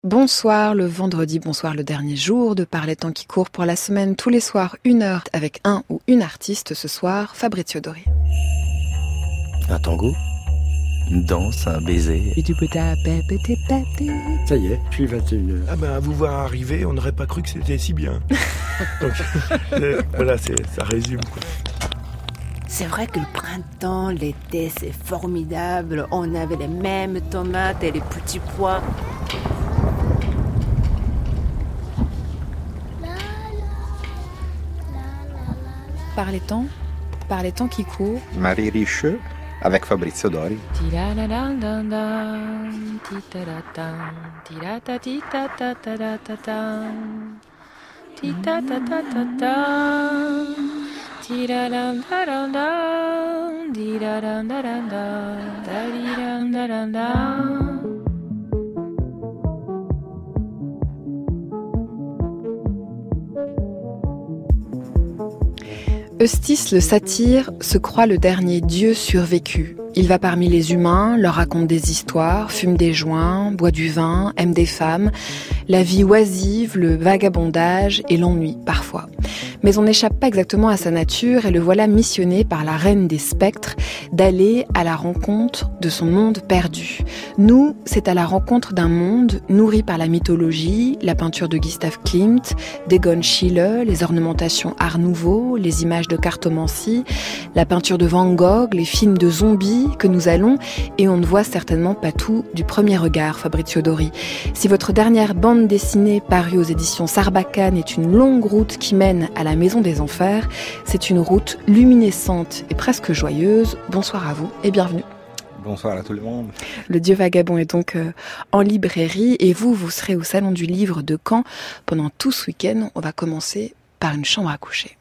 Bonsoir le vendredi, bonsoir le dernier jour de Par les temps qui courent pour la semaine, tous les soirs 1 heure avec un ou une artiste. Ce soir, Fabrizio Dori. Un tango, une danse, un baiser. Ça y est, puis 21h. Ah ben, à vous voir arriver, on n'aurait pas cru que c'était si bien. Donc, voilà, ça résume, quoi. C'est vrai que le printemps, l'été, c'est formidable. On avait les mêmes tomates et les petits pois. Par les temps qui courent. Marie Richeux avec Fabrizio Dori. Eustace le satyre se croit le dernier dieu survécu. Il va parmi les humains, leur raconte des histoires, fume des joints, boit du vin, aime des femmes, la vie oisive, le vagabondage et l'ennui parfois. Mais on n'échappe pas exactement à sa nature et le voilà missionné par la reine des spectres d'aller à la rencontre de son monde perdu. Nous, c'est à la rencontre d'un monde nourri par la mythologie, la peinture de Gustav Klimt, d'Egon Schiele, les ornementations Art Nouveau, les images de cartomancie, la peinture de Van Gogh, les films de zombies que nous allons, et on ne voit certainement pas tout du premier regard, Fabrizio Dori. Si votre dernière bande dessinée parue aux éditions Sarbacane est une longue route qui mène à la Maison des Enfers, c'est une route luminescente et presque joyeuse. Bonsoir à vous et bienvenue. Bonsoir à tout le monde. Le Dieu vagabond est donc en librairie et vous serez au Salon du Livre de Caen pendant tout ce week-end. On va commencer par une chambre à coucher.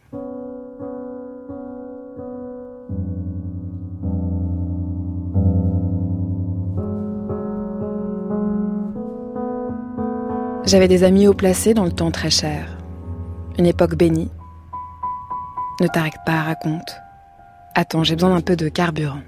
J'avais des amis haut placés dans le temps très cher. Une époque bénie. Ne t'arrête pas, raconte. Attends, j'ai besoin d'un peu de carburant.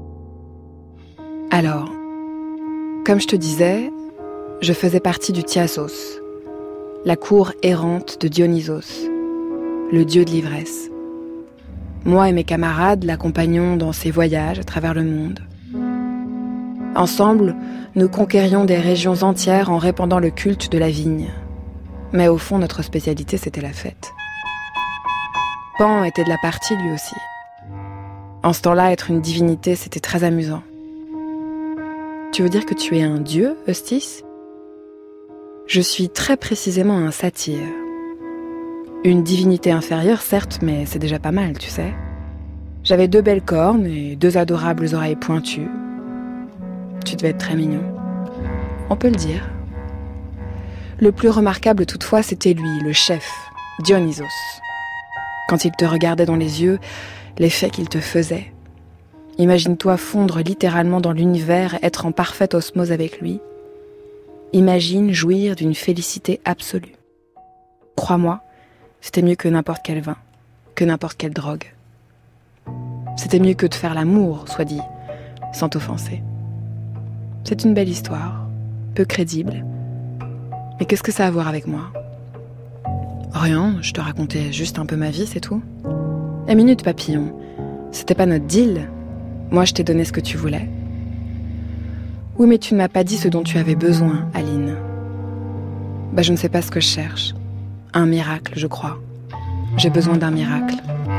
Alors, comme je te disais, je faisais partie du Thiassos, la cour errante de Dionysos, le dieu de l'ivresse. Moi et mes camarades l'accompagnions dans ses voyages à travers le monde. Ensemble, nous conquérions des régions entières en répandant le culte de la vigne. Mais au fond, notre spécialité, c'était la fête. Pan était de la partie, lui aussi. En ce temps-là, être une divinité, c'était très amusant. Tu veux dire que tu es un dieu, Eustace ? Je suis très précisément un satyre. Une divinité inférieure, certes, mais c'est déjà pas mal, tu sais. J'avais 2 belles cornes et 2 adorables oreilles pointues. Tu devais être très mignon. On peut le dire. Le plus remarquable toutefois, c'était lui, le chef, Dionysos. Quand il te regardait dans les yeux, l'effet qu'il te faisait. Imagine-toi fondre littéralement dans l'univers et être en parfaite osmose avec lui. Imagine jouir d'une félicité absolue. Crois-moi, c'était mieux que n'importe quel vin, que n'importe quelle drogue. C'était mieux que de faire l'amour, soit dit, sans t'offenser. C'est une belle histoire, peu crédible. Mais qu'est-ce que ça a à voir avec moi ? Rien, je te racontais juste un peu ma vie, c'est tout. Et minute, papillon, c'était pas notre deal. Moi, je t'ai donné ce que tu voulais. Oui, mais tu ne m'as pas dit ce dont tu avais besoin, Aline. Je ne sais pas ce que je cherche. Un miracle, je crois. J'ai besoin d'un miracle.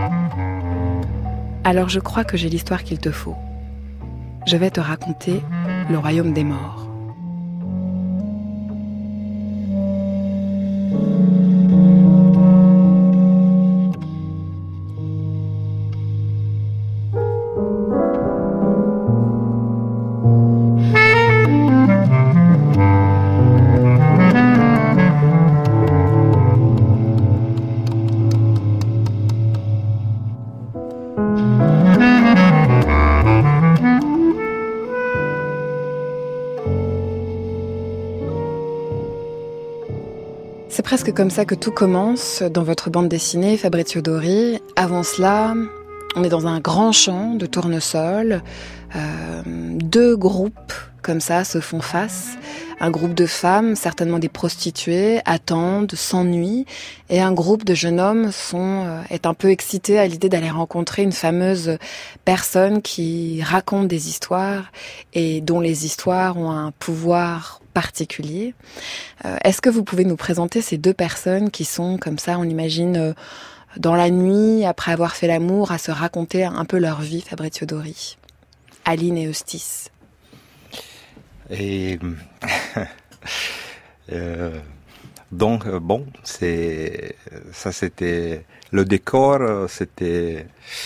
Alors je crois que j'ai l'histoire qu'il te faut. Je vais te raconter le royaume des morts. C'est presque comme ça que tout commence dans votre bande dessinée, Fabrizio Dori. Avant cela, on est dans un grand champ de tournesols. 2 groupes, comme ça, se font face. Un groupe de femmes, certainement des prostituées, attendent, s'ennuient, et un groupe de jeunes hommes est un peu excité à l'idée d'aller rencontrer une fameuse personne qui raconte des histoires et dont les histoires ont un pouvoir particulier. Est-ce que vous pouvez nous présenter ces deux personnes qui sont comme ça, on imagine, dans la nuit, après avoir fait l'amour, à se raconter un peu leur vie, Fabrizio Dori? Aline et Eustace. Et donc bon, c'était le décor, c'était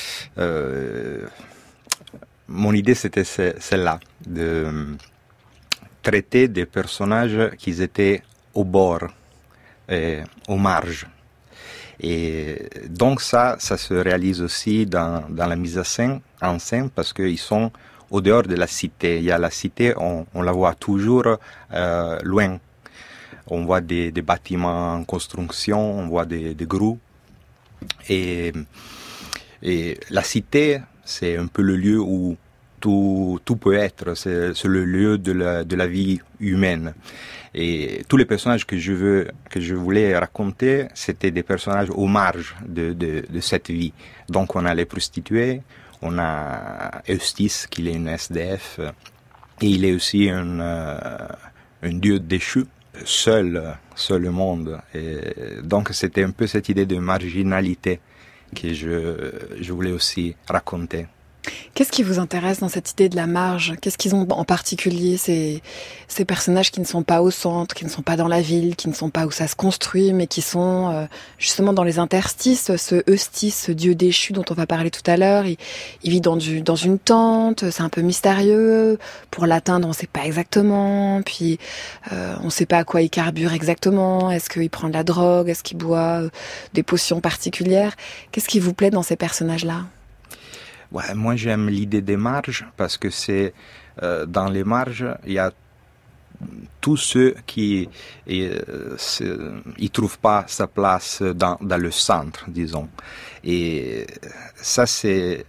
mon idée, c'était celle-là, de traiter des personnages qui étaient au bord, aux marges. Et donc ça se réalise aussi dans la mise en scène parce qu'ils sont au dehors de la cité. Il y a la cité, on la voit toujours loin. On voit des bâtiments en construction, on voit des grues. Et la cité, c'est un peu le lieu où tout peut être. C'est le lieu de la vie humaine. Et tous les personnages que je voulais raconter, c'était des personnages aux marges de cette vie. Donc on a les prostituées, on a Eustace qui est une SDF, et il est aussi un dieu déchu, seul au monde. Et donc c'était un peu cette idée de marginalité que je voulais aussi raconter. Qu'est-ce qui vous intéresse dans cette idée de la marge? Qu'est-ce qu'ils ont en particulier, ces personnages qui ne sont pas au centre, qui ne sont pas dans la ville, qui ne sont pas où ça se construit, mais qui sont justement dans les interstices? Ce Eustace, ce dieu déchu dont on va parler tout à l'heure, il vit dans une tente, c'est un peu mystérieux. Pour l'atteindre, on ne sait pas exactement. Puis on ne sait pas à quoi il carbure exactement. Est-ce qu'il prend de la drogue? Est-ce qu'il boit des potions particulières? Qu'est-ce qui vous plaît dans ces personnages-là? Ouais, moi j'aime l'idée des marges parce que c'est dans les marges il y a tous ceux qui ils trouvent pas sa place dans le centre, disons. Et ça c'est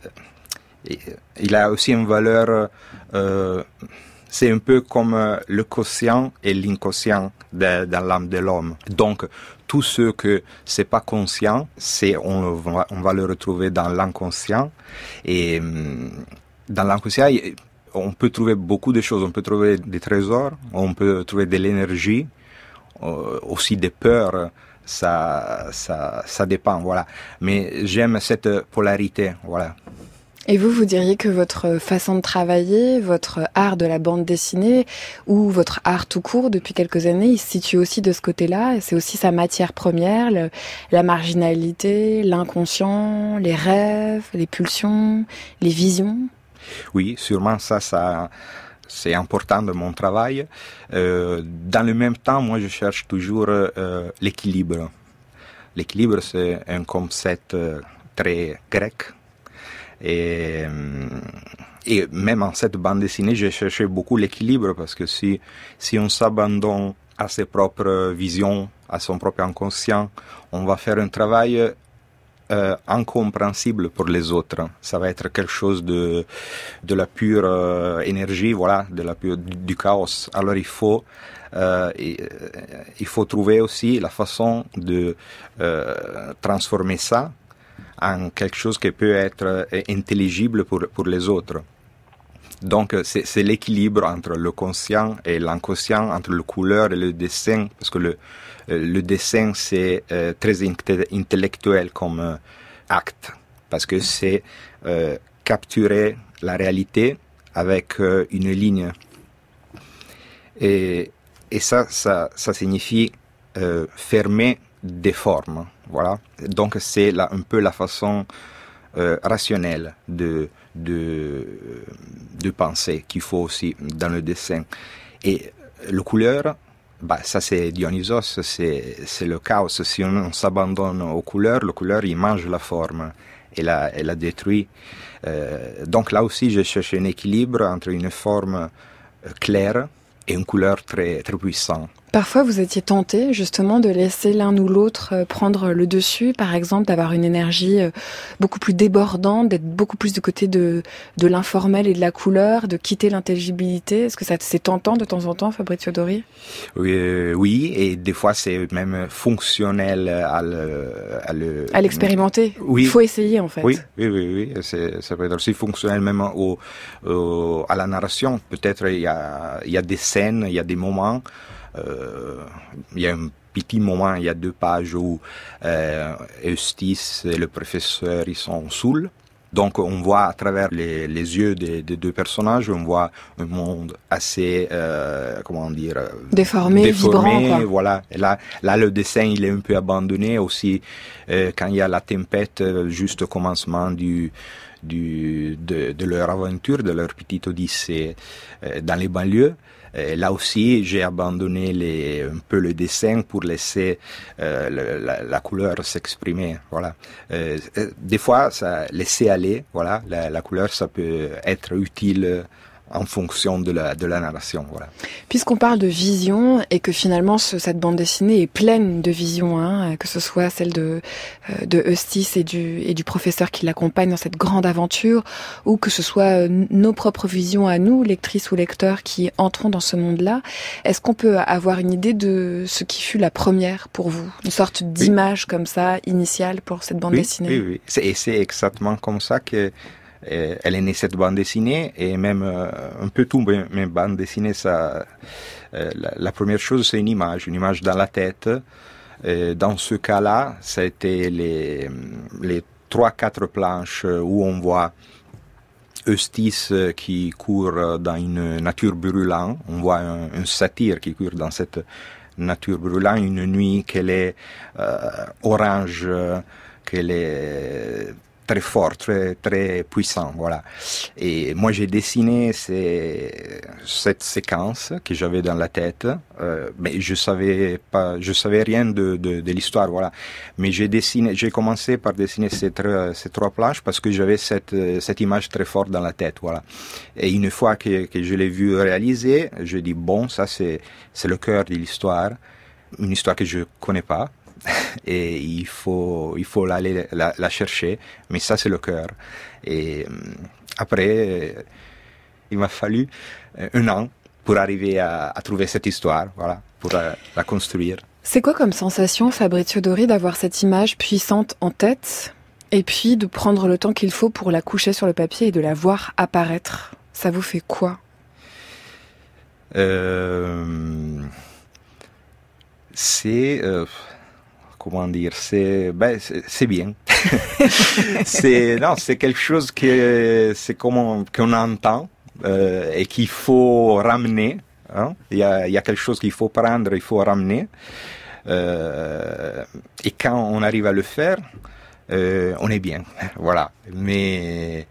il a aussi une valeur. C'est un peu comme le quotient et l'inconscient dans l'âme de l'homme. Donc, tout ce que c'est pas conscient, on va le retrouver dans l'inconscient. Et dans l'inconscient, on peut trouver beaucoup de choses. On peut trouver des trésors, on peut trouver de l'énergie, aussi des peurs. Ça dépend, voilà. Mais j'aime cette polarité, voilà. Et vous diriez que votre façon de travailler, votre art de la bande dessinée, ou votre art tout court depuis quelques années, il se situe aussi de ce côté-là, c'est aussi sa matière première, la marginalité, l'inconscient, les rêves, les pulsions, les visions? Oui, sûrement ça c'est important de mon travail. Dans le même temps, moi je cherche toujours l'équilibre. L'équilibre, c'est un concept très grec. Et même en cette bande dessinée, j'ai cherché beaucoup l'équilibre parce que si on s'abandonne à ses propres visions, à son propre inconscient, on va faire un travail incompréhensible pour les autres. Ça va être quelque chose de la pure énergie, voilà, du chaos. Alors il faut trouver aussi la façon de transformer ça en quelque chose qui peut être intelligible pour les autres. Donc c'est l'équilibre entre le conscient et l'inconscient, entre le couleur et le dessin, parce que le dessin c'est très intellectuel comme acte, parce que c'est capturer la réalité avec une ligne. Et ça signifie fermer des formes. Voilà. Donc c'est un peu la façon rationnelle de penser qu'il faut aussi dans le dessin. Et le couleur, ça c'est Dionysos, c'est le chaos. Si on s'abandonne aux couleurs, le couleur il mange la forme et la détruit. Donc là aussi je cherche un équilibre entre une forme claire et une couleur très, très puissante. Parfois, vous étiez tenté justement de laisser l'un ou l'autre prendre le dessus, par exemple, d'avoir une énergie beaucoup plus débordante, d'être beaucoup plus du côté de l'informel et de la couleur, de quitter l'intelligibilité. Est-ce que c'est tentant de temps en temps, Fabrizio Dori? Oui, et des fois c'est même fonctionnel à l'expérimenter. Oui. Il faut essayer en fait. Oui. Ça peut être aussi fonctionnel même à la narration. Peut-être il y a des scènes, il y a des moments. Il y a un petit moment, il y a 2 pages où Eustace et le professeur ils sont saouls. Donc on voit à travers les yeux des 2 personnages, on voit un monde assez, déformé, vibrant, quoi. Voilà. Et là, le dessin il est un peu abandonné aussi quand il y a la tempête, juste au commencement de leur aventure, de leur petite odyssée dans les banlieues. Là aussi, j'ai abandonné un peu le dessin pour laisser la couleur s'exprimer. Voilà. Des fois, ça laisser aller. Voilà, la couleur, ça peut être utile en fonction de la narration. Voilà. Puisqu'on parle de vision et que finalement cette bande dessinée est pleine de visions, hein, que ce soit celle de Eustace et du professeur qui l'accompagne dans cette grande aventure, ou que ce soit nos propres visions à nous, lectrices ou lecteurs, qui entrons dans ce monde-là, est-ce qu'on peut avoir une idée de ce qui fut la première pour vous? Une sorte d'image comme ça, initiale pour cette bande dessinée? Oui. C'est exactement comme ça que elle est née, cette bande dessinée, et même un peu tout, mes bandes dessinées, ça, la première chose, c'est une image dans la tête. Dans ce cas-là, ça a été les 3-4 planches où on voit Eustace qui court dans une nature brûlante. On voit un satyre qui court dans cette nature brûlante, une nuit qu'elle est orange, qu'elle est très fort, très, très puissant, voilà. Et moi, j'ai dessiné cette séquence que j'avais dans la tête, mais je savais rien de l'histoire, voilà. Mais j'ai commencé par dessiner ces 3 planches parce que j'avais cette image très forte dans la tête, voilà. Et une fois que je l'ai vu réaliser, je dis bon, ça c'est le cœur de l'histoire, une histoire que je connais pas. Et il faut aller la chercher, mais ça c'est le cœur. Et après, il m'a fallu 1 an pour arriver à trouver cette histoire, voilà, pour la construire. C'est quoi comme sensation, Fabrizio Dori, d'avoir cette image puissante en tête et puis de prendre le temps qu'il faut pour la coucher sur le papier et de la voir apparaître? Ça vous fait quoi? Comment dire, c'est bien. C'est quelque chose qu'on entend et qu'il faut ramener. Hein? Il y a quelque chose qu'il faut prendre, il faut ramener. Et quand on arrive à le faire, on est bien. Voilà. Mais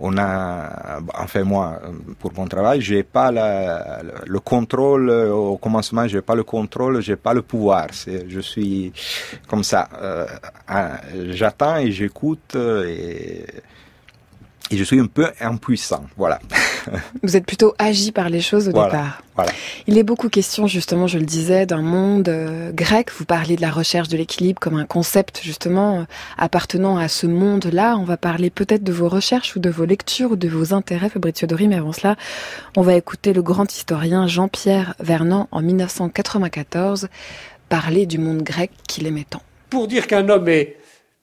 moi, pour mon travail, j'ai pas le contrôle. Au commencement, j'ai pas le contrôle, j'ai pas le pouvoir. Je suis comme ça. J'attends et j'écoute et je suis un peu impuissant. Voilà. Vous êtes plutôt agi par les choses au départ. Voilà. Il est beaucoup question, justement, je le disais, d'un monde grec. Vous parliez de la recherche de l'équilibre comme un concept, justement, appartenant à ce monde-là. On va parler peut-être de vos recherches ou de vos lectures ou de vos intérêts, Fabrizio Dori, mais avant cela, on va écouter le grand historien Jean-Pierre Vernant, en 1994, parler du monde grec qu'il aimait tant. Pour dire qu'un homme est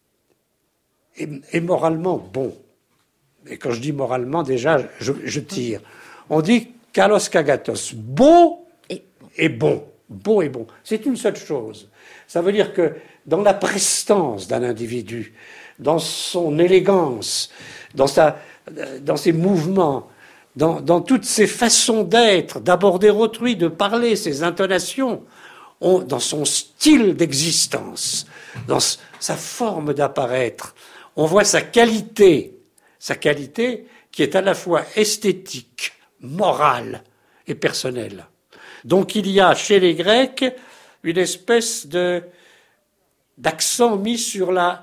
moralement bon, et quand je dis moralement, déjà, je tire. On dit kalos kagatos, beau et bon. Beau et bon. C'est une seule chose. Ça veut dire que dans la prestance d'un individu, dans son élégance, dans ses mouvements, dans toutes ses façons d'être, d'aborder autrui, de parler, ses intonations, dans son style d'existence, dans sa forme d'apparaître, on voit sa qualité qui est à la fois esthétique, morale et personnelle. Donc il y a chez les Grecs une espèce d'accent mis sur la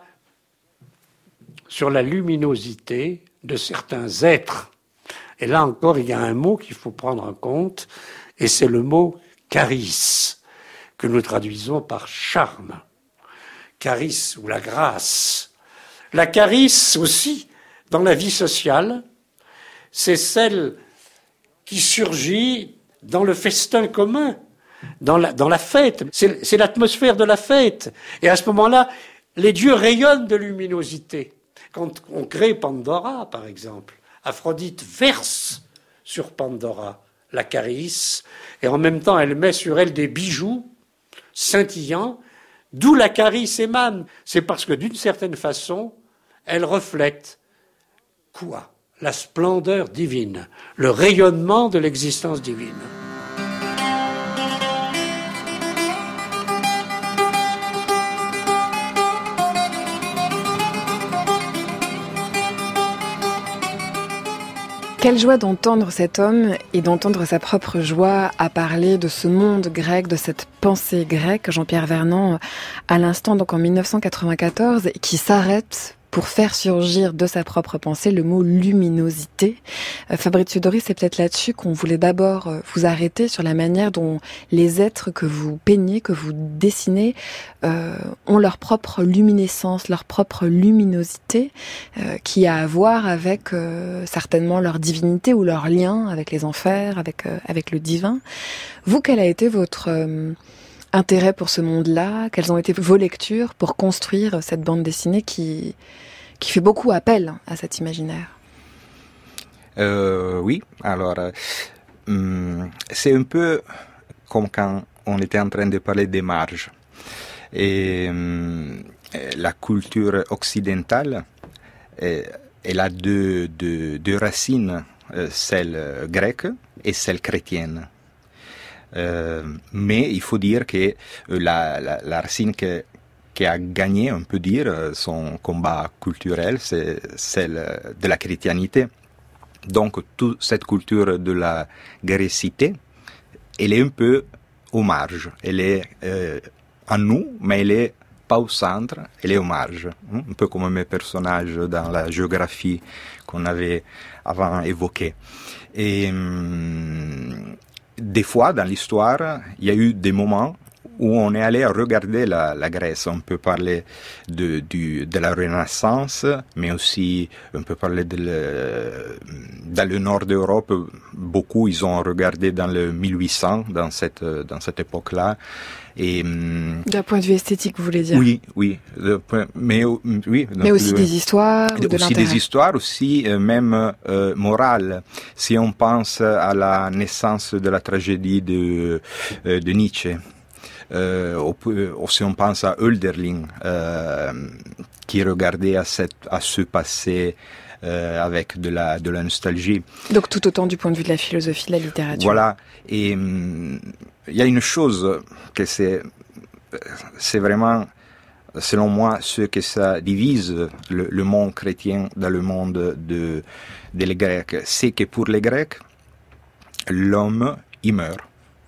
luminosité de certains êtres. Et là encore, il y a un mot qu'il faut prendre en compte, et c'est le mot charis. que nous traduisons par charme, charisme ou la grâce. La charisme aussi, dans la vie sociale, c'est celle qui surgit dans le festin commun, dans la fête. C'est l'atmosphère de la fête. Et à ce moment-là, les dieux rayonnent de luminosité. Quand on crée Pandora, par exemple, Aphrodite verse sur Pandora la charisme, et en même temps, elle met sur elle des bijoux scintillants, d'où la charisme émane. C'est parce que, d'une certaine façon, elle reflète quoi ? La splendeur divine, le rayonnement de l'existence divine. Quelle joie d'entendre cet homme et d'entendre sa propre joie à parler de ce monde grec, de cette pensée grecque, Jean-Pierre Vernant, à l'instant, donc en 1994, qui s'arrête pour faire surgir de sa propre pensée le mot luminosité. Fabrizio Dori, c'est peut-être là-dessus qu'on voulait d'abord vous arrêter sur la manière dont les êtres que vous peignez, que vous dessinez, ont leur propre luminescence, leur propre luminosité, qui a à voir avec certainement leur divinité ou leur lien avec les enfers, avec le divin. Vous, quel a été votre intérêt pour ce monde-là? Quelles ont été vos lectures pour construire cette bande dessinée qui fait beaucoup appel à cet imaginaire? Oui, alors c'est un peu comme quand on était en train de parler des marges. Et la culture occidentale, elle a deux racines, celle grecque et celle chrétienne. Mais il faut dire que la racine qui a gagné, on peut dire, son combat culturel, c'est celle de la chrétienté. Donc toute cette culture de la grécité, elle est un peu aux marges. Elle est en nous, mais elle est pas au centre, elle est aux marges. Un peu comme mes personnages dans la géographie qu'on avait avant évoquée. Et des fois, dans l'histoire, il y a eu des moments où on est allé regarder la Grèce. On peut parler de la Renaissance, mais aussi on peut parler dans le nord d'Europe. Beaucoup, ils ont regardé dans le 1800, dans cette époque-là. Et d'un point de vue esthétique, vous voulez dire? Oui. Mais aussi des histoires, ou de aussi l'intérêt. des histoires, aussi même morales. Si on pense à la naissance de la tragédie de Nietzsche, si on pense à Hölderlin, qui regardait à ce passé avec de la nostalgie. Donc tout autant du point de vue de la philosophie, de la littérature. Voilà. Et il y a une chose que c'est vraiment, selon moi, ce que ça divise le monde chrétien dans le monde des Grecs. C'est que pour les Grecs, l'homme, il meurt.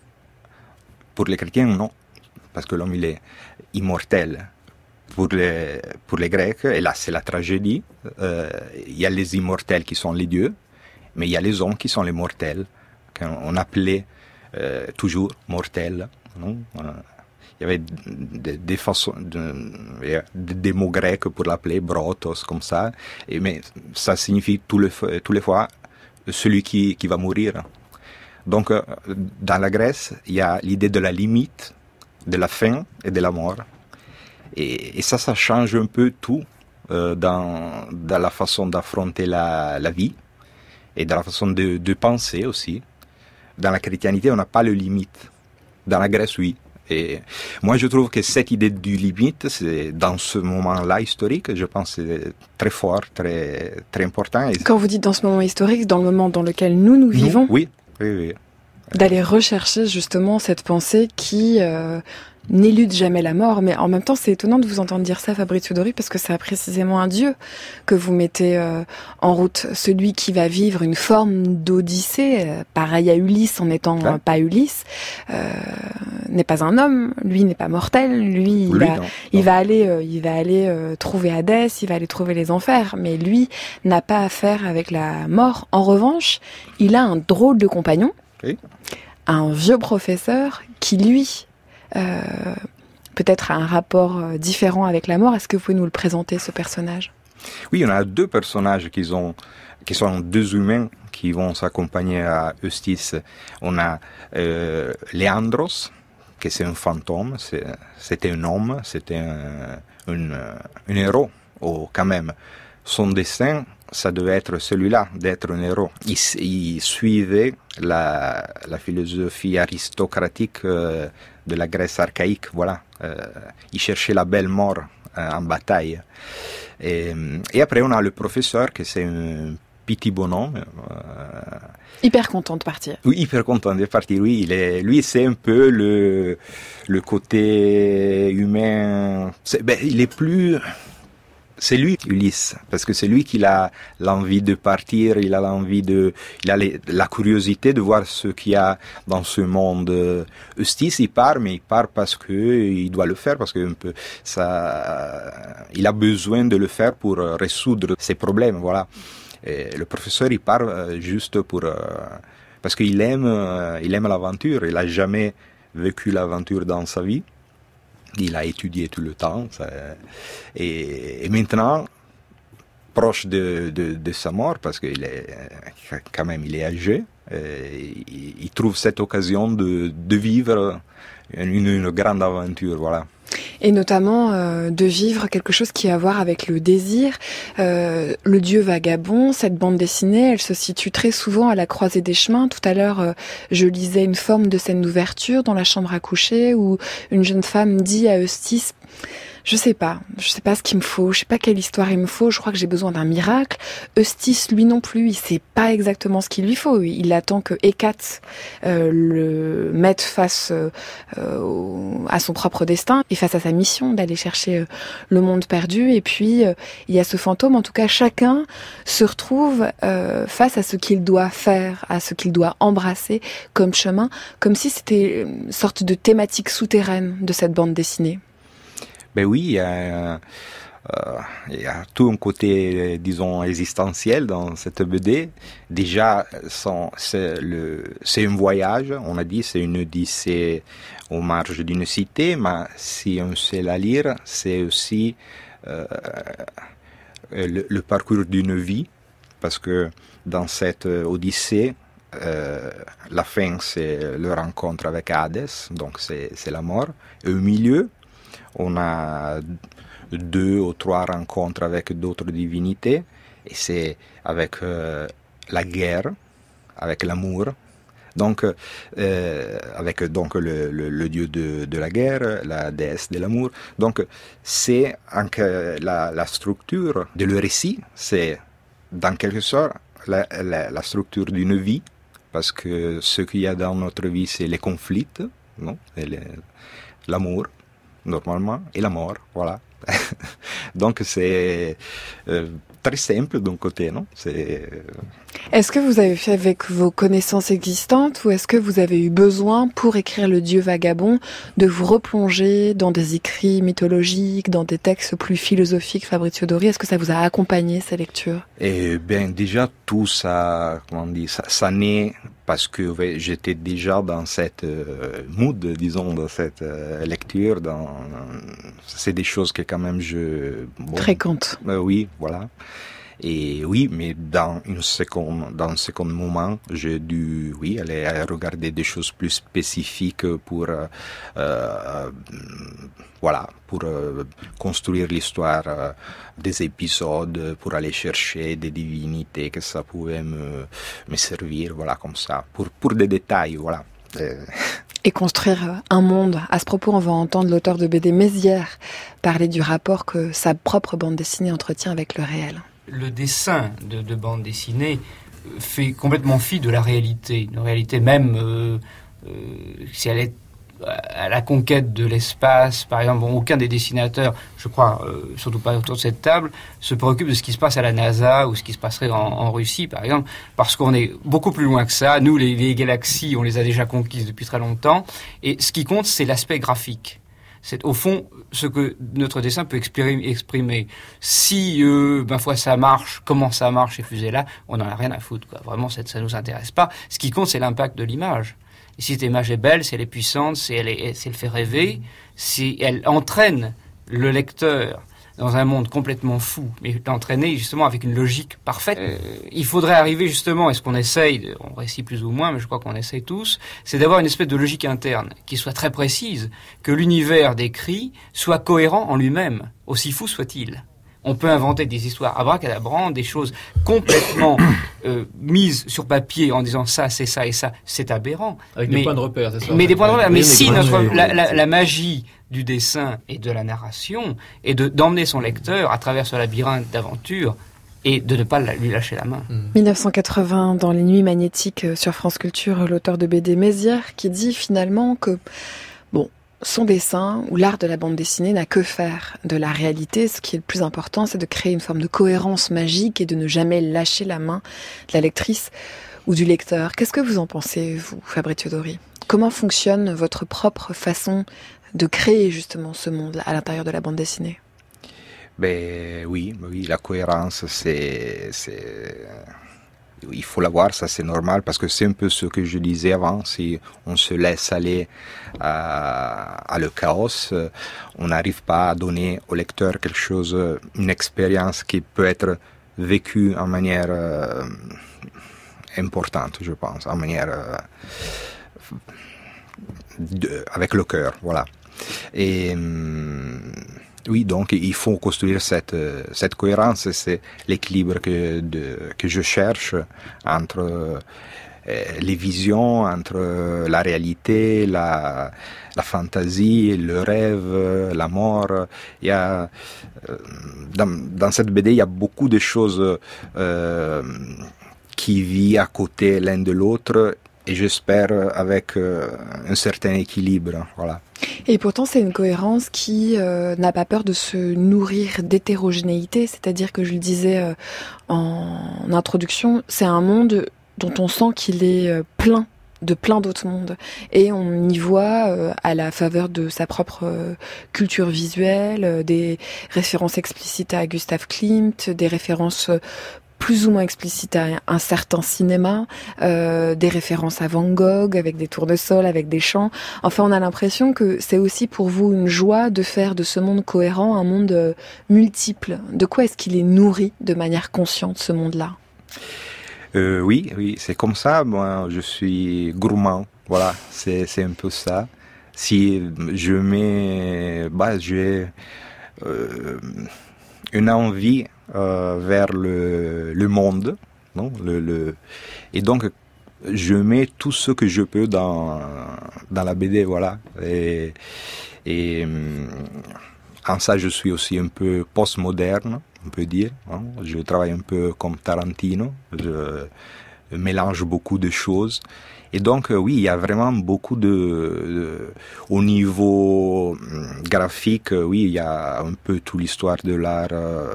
Pour les chrétiens, non. Parce que l'homme, il est immortel. Pour les Grecs, et là c'est la tragédie, il y a les immortels qui sont les dieux, mais il y a les hommes qui sont les mortels, qu'on appelait toujours mortels. Non? Il y avait des façons, des mots grecs pour l'appeler, brotos, comme ça, mais ça signifie tous les fois celui qui va mourir. Donc dans la Grèce, il y a l'idée de la limite, de la fin et de la mort. Et ça change un peu tout dans la façon d'affronter la vie et dans la façon de penser aussi. Dans la chrétienté, on n'a pas de limite. Dans la Grèce, oui. Et moi, je trouve que cette idée du limite, c'est dans ce moment-là historique, je pense que c'est très fort, très, très important. Et quand vous dites dans ce moment historique, dans le moment dans lequel nous vivons, oui. D'aller rechercher justement cette pensée qui n'élude jamais la mort, mais en même temps c'est étonnant de vous entendre dire ça, Fabrizio Dori, parce que c'est précisément un dieu que vous mettez en route, celui qui va vivre une forme d'odyssée, pareil à Ulysse en n'étant pas Ulysse, n'est pas un homme, lui n'est pas mortel, lui il va aller trouver Hadès, il va aller trouver les enfers, mais lui n'a pas affaire avec la mort. En revanche, il a un drôle de compagnon, un vieux professeur qui lui peut-être a un rapport différent avec la mort. Est-ce que vous pouvez nous le présenter, ce personnage ? Oui, on a deux personnages qui sont deux humains qui vont s'accompagner à Eustace. On a Leandros, que c'est un fantôme, c'était un homme, c'était un héros, quand même. Son destin, ça devait être celui-là, d'être un héros. Il suivait la philosophie aristocratique de la Grèce archaïque, voilà. Il cherchait la belle mort en bataille. Et après, on a le professeur, que c'est un petit bonhomme. Hyper content de partir. Oui, hyper content de partir, oui. Lui, c'est un peu le côté humain. Il est plus... C'est lui, Ulysse, parce que c'est lui qui a l'envie de partir, il a la curiosité de voir ce qu'il y a dans ce monde. Eustace, il part, mais il part parce que il doit le faire, parce que il a besoin de le faire pour résoudre ses problèmes, voilà. Et le professeur, il part juste parce qu'il aime l'aventure. Il a jamais vécu l'aventure dans sa vie. Il a étudié tout le temps. Et maintenant, proche de sa mort, parce qu'il est quand même il est âgé, il trouve cette occasion de vivre une grande aventure, voilà. Et notamment de vivre quelque chose qui a à voir avec le désir. Le Dieu vagabond, cette bande dessinée, elle se situe très souvent à la croisée des chemins. Tout à l'heure, je lisais une forme de scène d'ouverture dans la chambre à coucher où une jeune femme dit à Eustace: je sais pas ce qu'il me faut, je sais pas quelle histoire il me faut, je crois que j'ai besoin d'un miracle. Eustace, lui non plus, il sait pas exactement ce qu'il lui faut. Il attend que Hécate le mette face à son propre destin et face à sa mission d'aller chercher le monde perdu. Et puis, il y a ce fantôme. En tout cas, chacun se retrouve face à ce qu'il doit faire, à ce qu'il doit embrasser comme chemin, comme si c'était une sorte de thématique souterraine de cette bande dessinée. Ben oui, il y a tout un côté, disons, existentiel dans cette BD. Déjà, c'est un voyage, on a dit, c'est une odyssée aux marges d'une cité, mais si on sait la lire, c'est aussi le parcours d'une vie, parce que dans cette odyssée, la fin, c'est le rencontre avec Hadès, donc c'est la mort, et au milieu, on a 2 ou 3 rencontres avec d'autres divinités, et c'est avec la guerre, avec l'amour, donc avec donc le dieu de la guerre, la déesse de l'amour. Donc c'est la structure de le récit, c'est dans quelque sorte la structure d'une vie, parce que ce qu'il y a dans notre vie, c'est les conflits, non, l'amour, normalement, et la mort, voilà. Donc c'est très simple d'un côté, non ? Est-ce que vous avez fait avec vos connaissances existantes ou est-ce que vous avez eu besoin, pour écrire Le Dieu vagabond, de vous replonger dans des écrits mythologiques, dans des textes plus philosophiques, Fabrizio Dori ? Est-ce que ça vous a accompagné, ces lectures ? Eh bien, déjà, tout ça, ça naît parce que j'étais déjà dans cette mood, disons, dans cette lecture. C'est des choses que quand même fréquentes. Oui, voilà. Et oui, mais dans un second moment, j'ai dû, aller regarder des choses plus spécifiques pour construire l'histoire des épisodes, pour aller chercher des divinités que ça pouvait me servir, voilà, comme ça, pour des détails, voilà. Et construire un monde. À ce propos, on va entendre l'auteur de BD Mézières parler du rapport que sa propre bande dessinée entretient avec le réel. Le dessin de bande dessinée fait complètement fi de la réalité. Une réalité même, si elle est à la conquête de l'espace, par exemple, aucun des dessinateurs, je crois, surtout pas autour de cette table, se préoccupe de ce qui se passe à la NASA ou ce qui se passerait en Russie, par exemple, parce qu'on est beaucoup plus loin que ça. Nous, les galaxies, on les a déjà conquises depuis très longtemps. Et ce qui compte, c'est l'aspect graphique. C'est au fond ce que notre dessin peut exprimer. Si, foi, ça marche, comment ça marche ces fusées-là, on n'en a rien à foutre, quoi. Vraiment, ça nous intéresse pas. Ce qui compte, c'est l'impact de l'image. Et si cette image est belle, si elle est puissante, si elle fait rêver, si elle entraîne le lecteur dans un monde complètement fou, mais l'entraîner justement avec une logique parfaite. Il faudrait arriver justement, et ce qu'on essaye, on réussit plus ou moins, mais je crois qu'on essaye tous, c'est d'avoir une espèce de logique interne qui soit très précise, que l'univers décrit soit cohérent en lui-même, aussi fou soit-il. On peut inventer des histoires abracadabrantes, des choses complètement mises sur papier en disant ça, c'est ça et ça, c'est aberrant. Avec des points de repère, c'est ça. Mais des points de repère. Mais si la magie du dessin et de la narration est d'emmener son lecteur à travers ce labyrinthe d'aventure et de ne pas lui lâcher la main. 1980, dans Les Nuits magnétiques sur France Culture, l'auteur de BD Mézières qui dit finalement que son dessin ou l'art de la bande dessinée n'a que faire de la réalité. Ce qui est le plus important, c'est de créer une forme de cohérence magique et de ne jamais lâcher la main de la lectrice ou du lecteur. Qu'est-ce que vous en pensez, vous, Fabrizio Dori ? Comment fonctionne votre propre façon de créer justement ce monde à l'intérieur de la bande dessinée ? Oui, la cohérence, il faut l'avoir, ça c'est normal, parce que c'est un peu ce que je disais avant, si on se laisse aller à le chaos, on n'arrive pas à donner au lecteur quelque chose, une expérience qui peut être vécue en manière importante, je pense, en manière avec le cœur, voilà. Et oui, donc il faut construire cette cohérence, c'est l'équilibre que je cherche entre les visions, entre la réalité, la fantaisie, le rêve, la mort. Il y a dans cette BD, il y a beaucoup de choses qui vivent à côté l'un de l'autre. Et j'espère avec un certain équilibre, voilà. Et pourtant, c'est une cohérence qui n'a pas peur de se nourrir d'hétérogénéité. C'est-à-dire que je le disais en introduction, c'est un monde dont on sent qu'il est plein d'autres mondes. Et on y voit, à la faveur de sa propre culture visuelle, des références explicites à Gustav Klimt, des références plus ou moins explicite à un certain cinéma, des références à Van Gogh, avec des tournesols, avec des chants. Enfin, on a l'impression que c'est aussi pour vous une joie de faire de ce monde cohérent un monde multiple. De quoi est-ce qu'il est nourri de manière consciente, ce monde-là ? Oui, c'est comme ça. Moi, je suis gourmand. Voilà, c'est un peu ça. Si je mets, j'ai une envie vers le monde, non, et donc je mets tout ce que je peux dans la BD, voilà. Et en ça, je suis aussi un peu postmoderne, on peut dire. Hein. Je travaille un peu comme Tarantino, je mélange beaucoup de choses. Et donc, oui, il y a vraiment beaucoup au niveau graphique, oui, il y a un peu toute l'histoire de l'art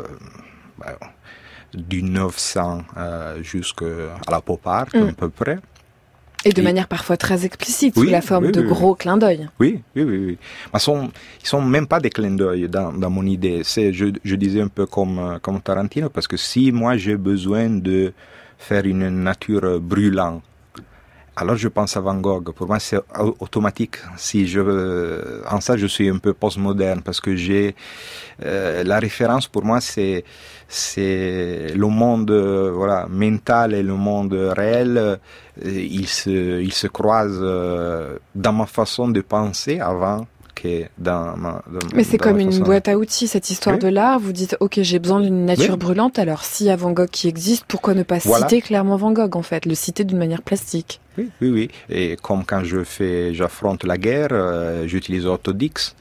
du 900 jusqu'à la pop art, à peu près. Et de manière parfois très explicite, sous la forme de gros clins d'œil. Oui. Mais ils sont même pas des clins d'œil dans mon idée. Je disais un peu comme Tarantino, parce que si moi j'ai besoin de faire une nature brûlante, alors je pense à Van Gogh. Pour moi, c'est automatique. En ça, je suis un peu postmoderne, parce que la référence pour moi, c'est le monde, mental et le monde réel. Ils se croisent dans ma façon de penser avant que Mais c'est comme une boîte à outils, cette histoire de l'art. Vous dites, ok, j'ai besoin d'une nature brûlante. Alors, s'il y a Van Gogh qui existe, pourquoi ne pas citer clairement Van Gogh, en fait, le citer d'une manière plastique? Oui. Et comme quand j'affronte la guerre, j'utilise Autodix.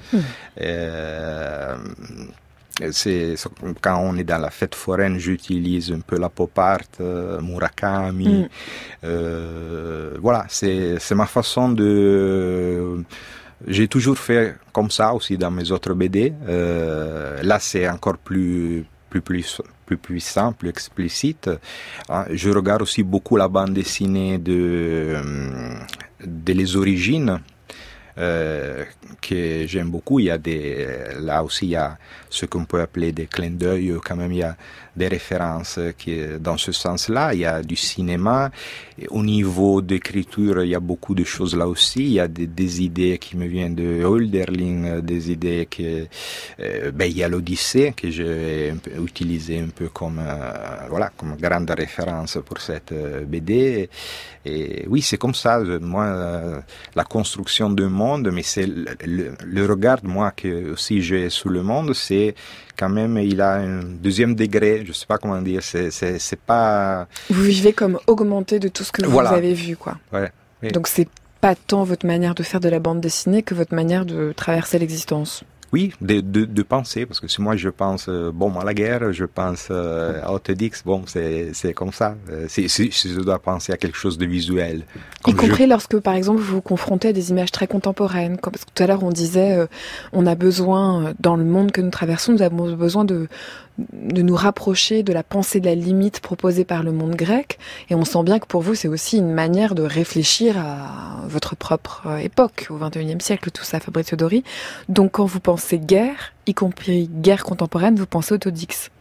Quand on est dans la fête foraine, j'utilise un peu la pop art, Murakami. Voilà, c'est ma façon de... J'ai toujours fait comme ça aussi dans mes autres BD. Là, c'est encore plus puissant, plus explicite. Je regarde aussi beaucoup la bande dessinée de les origines. que j'aime beaucoup. Il y a là aussi, il y a ce qu'on peut appeler des clins d'œil. Quand même, il y a des références qui, dans ce sens-là. Il y a du cinéma. Et au niveau d'écriture, il y a beaucoup de choses là aussi. Il y a des idées qui me viennent de Hölderlin, des idées que, il y a l'Odyssée que j'ai utilisé un peu comme grande référence pour cette BD. Et oui, c'est comme ça. Moi, la construction d'un monde, mais c'est le regard, moi, que aussi j'ai sur le monde, c'est quand même, il a un deuxième degré, je sais pas comment dire, c'est pas... Vous vivez comme augmenté de tout ce que vous avez vu, quoi. Ouais, oui. Donc c'est pas tant votre manière de faire de la bande dessinée que votre manière de traverser l'existence. Oui, de penser, parce que si moi je pense à la guerre, je pense à Otedix, c'est comme ça. Si je dois penser à quelque chose de visuel. Y compris lorsque, par exemple, vous vous confrontez à des images très contemporaines. Comme parce que tout à l'heure on disait, on a besoin, dans le monde que nous traversons, nous avons besoin de nous rapprocher de la pensée de la limite proposée par le monde grec. Et on sent bien que pour vous, c'est aussi une manière de réfléchir à votre propre époque, au XXIe siècle, tout ça, Fabrizio Dori. Donc quand vous pensez guerre, y compris guerre contemporaine, vous pensez Otodix?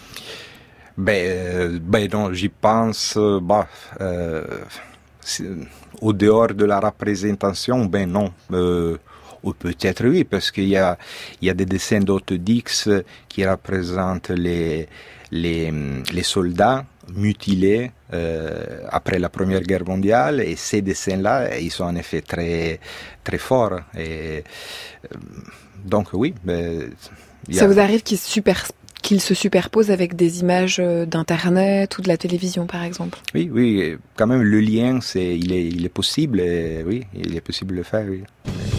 Non, j'y pense, au dehors de la représentation, non. Ou peut-être oui, parce qu'il y a des dessins d'Otodix qui représentent les soldats mutilés après la Première Guerre mondiale, et ces dessins-là, ils sont en effet très, très forts. Et, donc oui. Ça vous arrive qu'ils se superposent avec des images d'Internet ou de la télévision, par exemple? Oui, quand même, le lien, il est possible, et oui, il est possible de le faire, oui.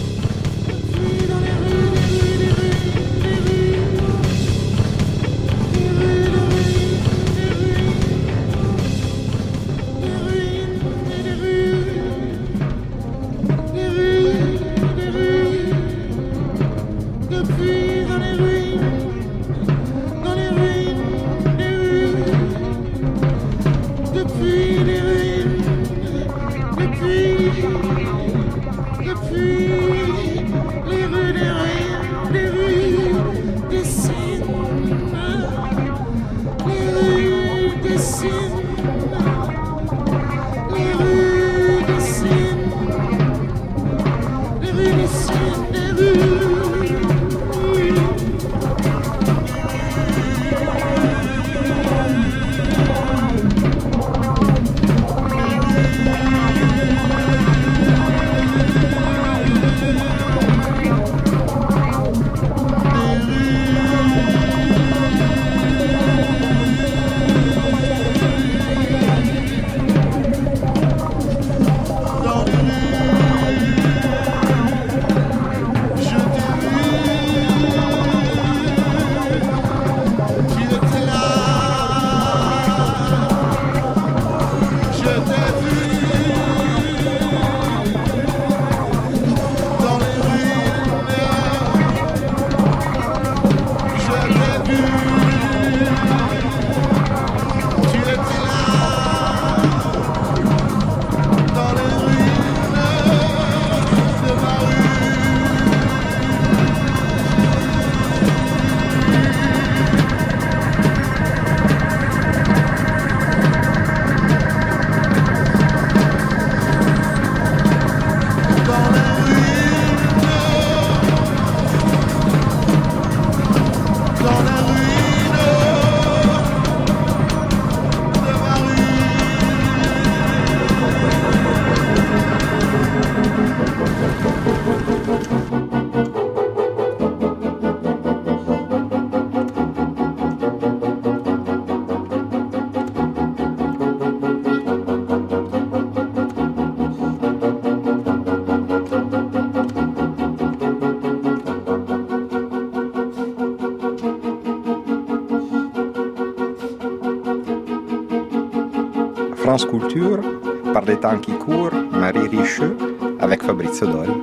France Culture, par les temps qui courent, Marie Richeux, avec Fabrizio Dori.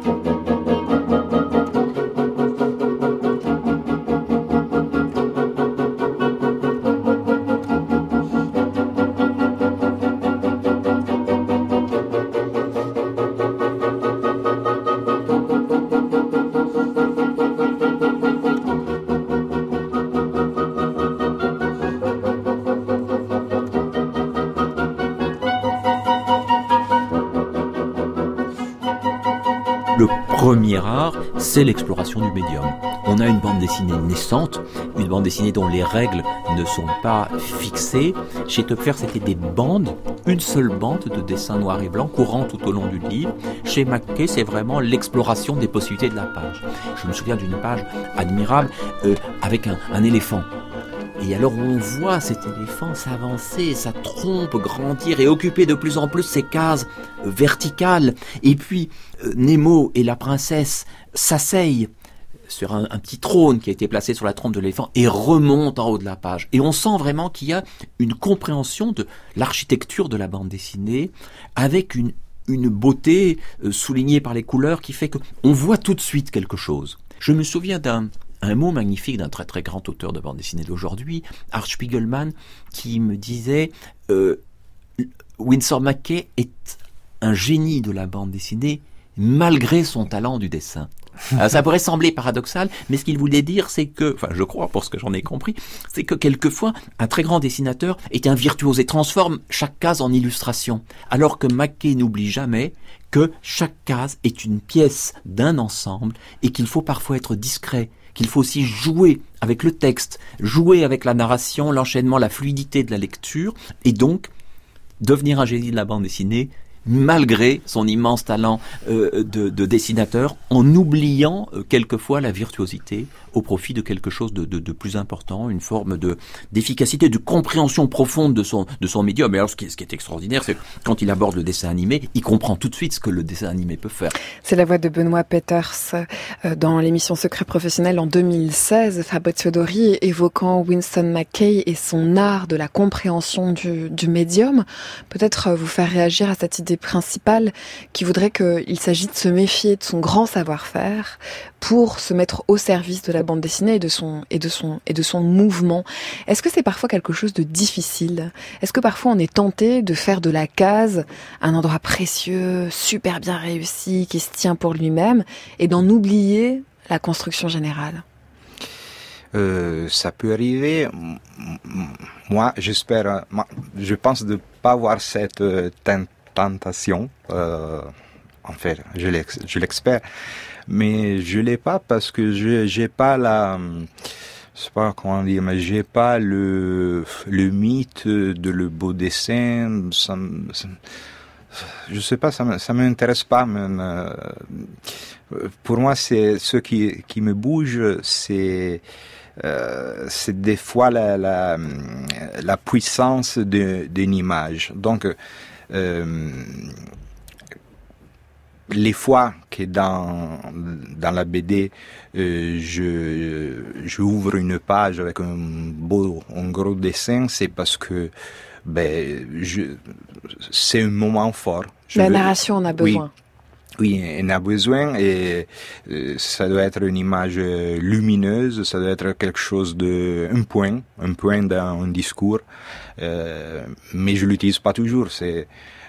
premier art, c'est l'exploration du médium. On a une bande dessinée naissante, une bande dessinée dont les règles ne sont pas fixées. Chez Töpffer, c'était des bandes, une seule bande de dessin noir et blanc courant tout au long du livre. Chez McKay, c'est vraiment l'exploration des possibilités de la page. Je me souviens d'une page admirable avec un éléphant. Et alors on voit cet éléphant s'avancer, sa trompe grandir et occuper de plus en plus ses cases verticales. Et puis Nemo et la princesse s'asseyent sur un petit trône qui a été placé sur la trompe de l'éléphant et remontent en haut de la page. Et on sent vraiment qu'il y a une compréhension de l'architecture de la bande dessinée avec une beauté soulignée par les couleurs qui fait qu'on voit tout de suite quelque chose. Je me souviens un mot magnifique d'un très très grand auteur de bande dessinée d'aujourd'hui, Art Spiegelman, qui me disait Winsor McCay est un génie de la bande dessinée malgré son talent du dessin. Alors, ça pourrait sembler paradoxal, mais ce qu'il voulait dire, c'est que, enfin je crois pour ce que j'en ai compris, c'est que quelquefois un très grand dessinateur est un virtuose et transforme chaque case en illustration, alors que McCay n'oublie jamais que chaque case est une pièce d'un ensemble et qu'il faut parfois être discret, qu'il faut aussi jouer avec le texte, jouer avec la narration, l'enchaînement, la fluidité de la lecture, et donc devenir un génie de la bande dessinée malgré son immense talent de dessinateur, en oubliant quelquefois la virtuosité au profit de quelque chose de plus important, une forme d'efficacité, de compréhension profonde de son médium. Et alors ce qui est extraordinaire, c'est que quand il aborde le dessin animé, il comprend tout de suite ce que le dessin animé peut faire. C'est la voix de Benoît Peeters dans l'émission Secret Professionnel en 2016, Fabrizio Dori évoquant Winsor McCay et son art de la compréhension du médium. Peut-être vous faire réagir à cette idée principale qui voudrait qu'il s'agit de se méfier de son grand savoir-faire pour se mettre au service de la bande dessinée et de son mouvement. Est-ce que c'est parfois quelque chose de difficile ? Est-ce que parfois on est tenté de faire de la case un endroit précieux, super bien réussi, qui se tient pour lui-même, et d'en oublier la construction générale ? Ça peut arriver. Moi, j'espère. Je pense de pas avoir cette tentation. En fait, je l'espère. Mais je l'ai pas parce que j'ai pas je sais pas comment dire, mais j'ai pas le mythe de le beau dessin. Je sais pas, ça m'intéresse pas même. Pour moi, c'est ce qui me bouge, c'est des fois la puissance d'une image. Donc les fois que dans la BD je ouvre une page avec un gros dessin, c'est parce que c'est un moment fort. La narration en a besoin. Oui, on a besoin, et ça doit être une image lumineuse, ça doit être quelque chose un point dans un discours, mais je l'utilise pas toujours. C'est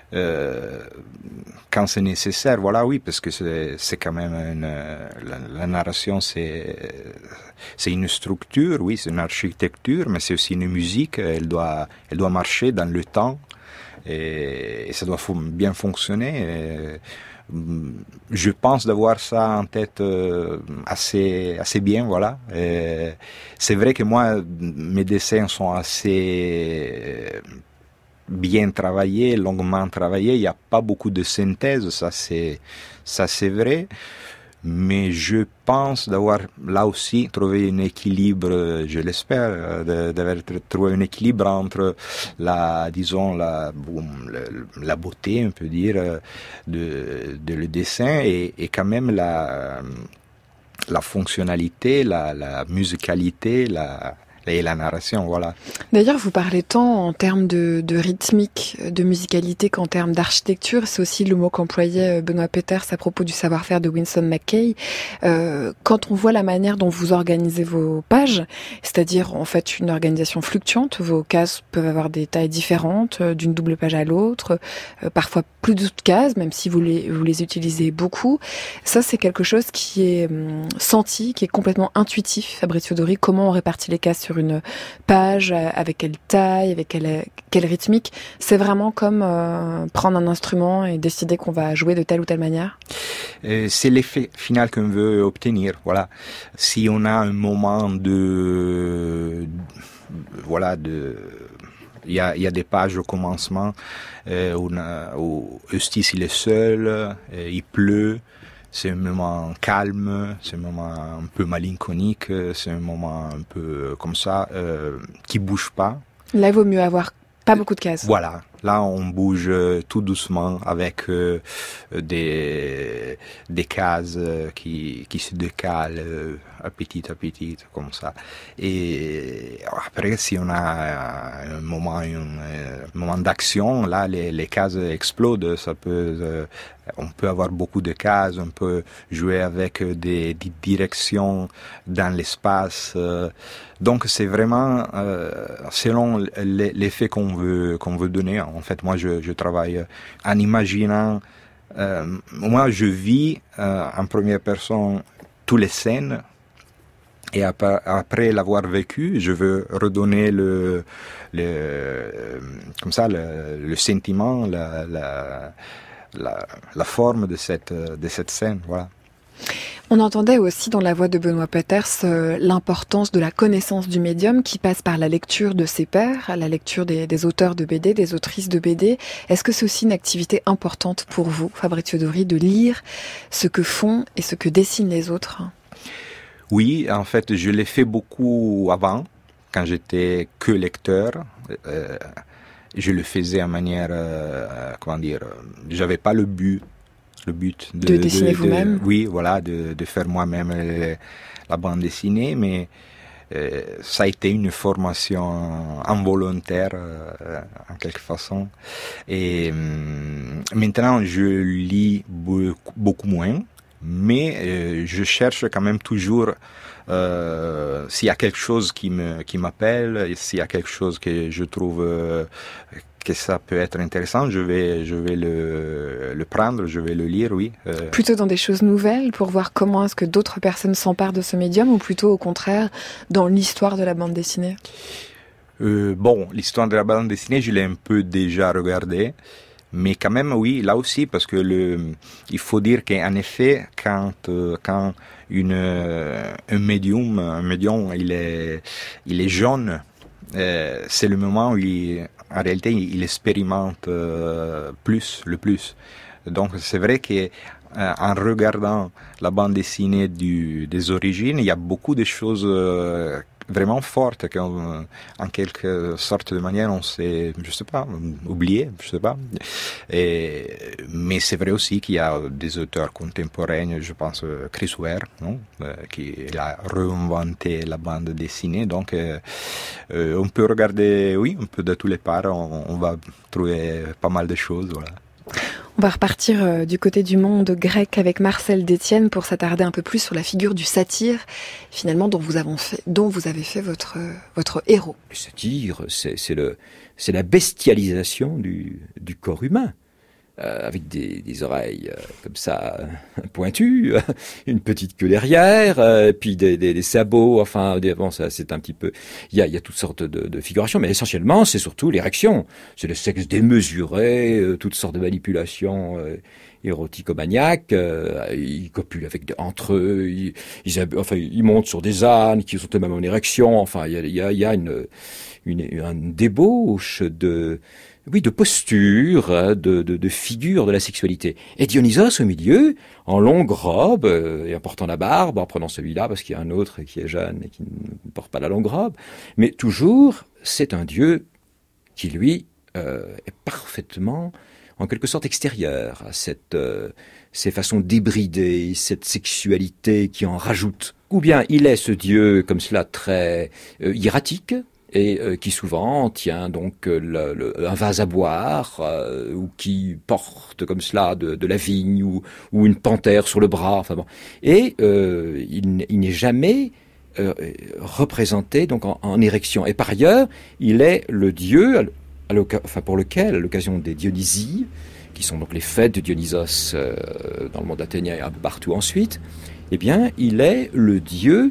quand c'est nécessaire, voilà, oui, parce que c'est quand même la narration, c'est une structure, oui, c'est une architecture, mais c'est aussi une musique. Elle doit marcher dans le temps, et ça doit bien fonctionner. Je pense d'avoir ça en tête assez bien, voilà. C'est vrai que moi, mes dessins sont assez bien travaillé, longuement travaillé. Il n'y a pas beaucoup de synthèse, ça c'est vrai. Mais je pense d'avoir là aussi trouvé un équilibre, je l'espère, d'avoir trouvé un équilibre entre la beauté, on peut dire, de le dessin et quand même la fonctionnalité, la musicalité, et la narration, voilà. D'ailleurs, vous parlez tant en termes de rythmique, de musicalité qu'en termes d'architecture. C'est aussi le mot qu'employait Benoît Peeters à propos du savoir-faire de Winsor McCay. Quand on voit la manière dont vous organisez vos pages, c'est-à-dire en fait une organisation fluctuante, vos cases peuvent avoir des tailles différentes d'une double page à l'autre, parfois plus de cases, même si vous les utilisez beaucoup. Ça, c'est quelque chose qui est senti, qui est complètement intuitif. Fabrizio Dori, comment on répartit les cases sur une page, avec quelle taille, avec quelle rythmique. C'est vraiment comme prendre un instrument et décider qu'on va jouer de telle ou telle manière. C'est l'effet final qu'on veut obtenir. Voilà. Si on a un moment il y a des pages au commencement où Eustace il est seul, il pleut. C'est un moment calme, c'est un moment un peu malinconique, c'est un moment un peu comme ça, qui bouge pas. Là, il vaut mieux avoir pas beaucoup de cases. Voilà. Là, on bouge tout doucement avec des cases qui se décalent à petit, comme ça. Et après, si on a un moment d'action, là, les cases explosent. On peut avoir beaucoup de cases, on peut jouer avec des directions dans l'espace. Donc, c'est vraiment selon l'effet qu'on veut donner. En fait, moi, je travaille en imaginant. Moi, je vis en première personne toutes les scènes. Et après l'avoir vécu, je veux redonner le sentiment, la forme de cette scène, voilà. On entendait aussi dans la voix de Benoît Peeters l'importance de la connaissance du médium qui passe par la lecture de ses pairs, la lecture des auteurs de BD, des autrices de BD. Est-ce que c'est aussi une activité importante pour vous, Fabrizio Dori, de lire ce que font et ce que dessinent les autres ? Oui, en fait, je l'ai fait beaucoup avant, quand j'étais que lecteur. Je le faisais en manière, j'avais pas le but de dessiner vous-même. Oui, voilà, de faire moi-même la bande dessinée, mais ça a été une formation involontaire en quelque façon. Et maintenant, je lis beaucoup moins. Mais je cherche quand même toujours s'il y a quelque chose qui m'appelle, s'il y a quelque chose que je trouve que ça peut être intéressant, je vais le prendre, je vais le lire, oui. Plutôt dans des choses nouvelles pour voir comment est-ce que d'autres personnes s'emparent de ce médium, ou plutôt au contraire dans l'histoire de la bande dessinée ? L'histoire de la bande dessinée, je l'ai un peu déjà regardée. Mais quand même, oui, là aussi, parce que il faut dire qu'en effet, quand un médium, il est jeune, c'est le moment où en réalité, il expérimente le plus. Donc, c'est vrai que en regardant la bande dessinée des origines, il y a beaucoup de choses vraiment fortes qu'en quelque sorte de manière on s'est, oublié, mais c'est vrai aussi qu'il y a des auteurs contemporains, je pense Chris Ware, qui a réinventé la bande dessinée, donc on peut regarder, oui, un peu de tous les parts, on va trouver pas mal de choses, voilà. On va repartir du côté du monde grec avec Marcel Détienne pour s'attarder un peu plus sur la figure du satyre, finalement, dont vous avez fait votre héros. Le satyre, c'est la bestialisation du corps humain, avec des oreilles comme ça pointues, une petite queue derrière, puis des sabots, ça c'est un petit peu, il y a toutes sortes de figurations, mais essentiellement c'est surtout l'érection, c'est le sexe démesuré, toutes sortes de manipulations érotico-maniaques, ils copulent entre eux, ils montent sur des ânes qui sont eux-mêmes en érection, il y a une débauche de posture, de figure de la sexualité. Et Dionysos au milieu, en longue robe, et en portant la barbe, en prenant celui-là parce qu'il y a un autre qui est jeune et qui ne porte pas la longue robe. Mais toujours, c'est un dieu qui, lui, est parfaitement, en quelque sorte, extérieur à ces façons débrider, cette sexualité qui en rajoute. Ou bien il est ce dieu, comme cela, très hiératique, et qui souvent tient donc un vase à boire, ou qui porte comme cela de la vigne, ou une panthère sur le bras. Et il n'est jamais représenté donc en érection. Et par ailleurs, il est le dieu pour lequel, à l'occasion des Dionysies, qui sont donc les fêtes de Dionysos dans le monde athénien et un peu partout ensuite, eh bien, il est le dieu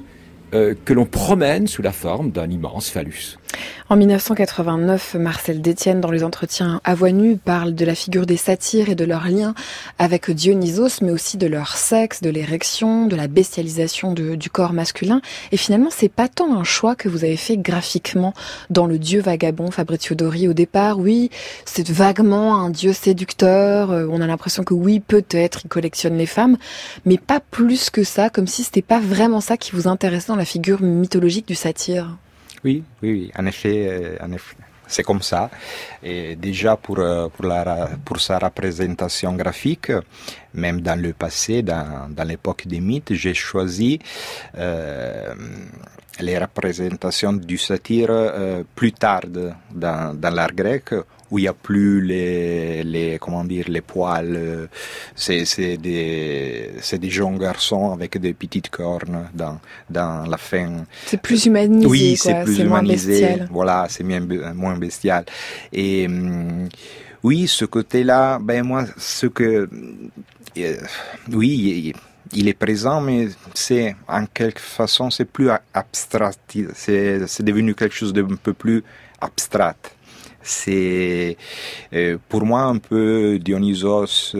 que l'on promène sous la forme d'un immense phallus. En 1989, Marcel Détienne, dans les entretiens à voix nue, parle de la figure des satyres et de leur lien avec Dionysos, mais aussi de leur sexe, de l'érection, de la bestialisation du corps masculin. Et finalement, c'est pas tant un choix que vous avez fait graphiquement dans Le Dieu vagabond, Fabrizio Dori. Au départ, oui, c'est vaguement un dieu séducteur. On a l'impression que oui, peut-être, il collectionne les femmes, mais pas plus que ça, comme si c'était pas vraiment ça qui vous intéressait dans la figure mythologique du satyre. Oui, en effet, c'est comme ça. Et déjà pour sa représentation graphique, même dans le passé, dans l'époque des mythes, j'ai choisi les représentations du satyre plus tard dans l'art grec, où il n'y a plus les poils. C'est des jeunes garçons avec des petites cornes dans la fin. C'est plus humanisé, oui, quoi. C'est plus c'est humanisé. Moins bestial. Voilà, c'est moins bestial. Et oui, ce côté-là, moi, oui, il est présent, mais c'est en quelque façon, c'est plus abstrait. C'est devenu quelque chose d'un peu plus abstrait. C'est pour moi un peu Dionysos.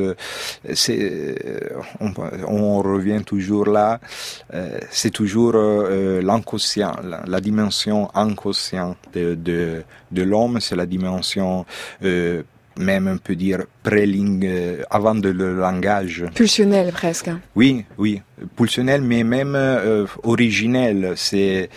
On revient toujours là. C'est toujours l'inconscient, la dimension inconsciente de l'homme. C'est la dimension même on peut dire avant le langage. Pulsionnel presque. Oui, pulsionnel, mais même originel. C'est